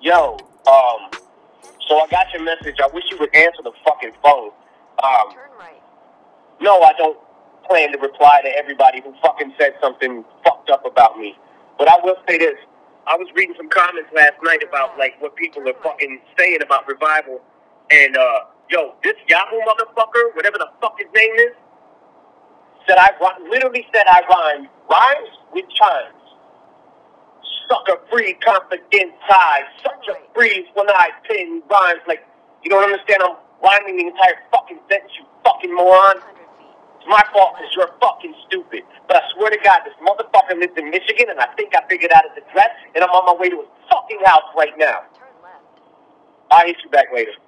Yo, so I got your message. I wish you would answer the fucking phone. Turn right. No, I don't plan to reply to everybody who fucking said something fucked up about me. But I will say this. I was reading some comments last night about, like, what people are fucking saying about Revival. And, yo, this Yahoo motherfucker, whatever the fuck his name is, literally said I rhymes with chimes. Sucker free, confident tie. Such a breeze when I pin rhymes. Like, you don't understand, I'm rhyming the entire fucking sentence, you fucking moron. 100 feet. It's my fault because you're fucking stupid. But I swear to God, this motherfucker lives in Michigan, and I think I figured out his address, and I'm on my way to his fucking house right now. Turn left. I'll hit you back later.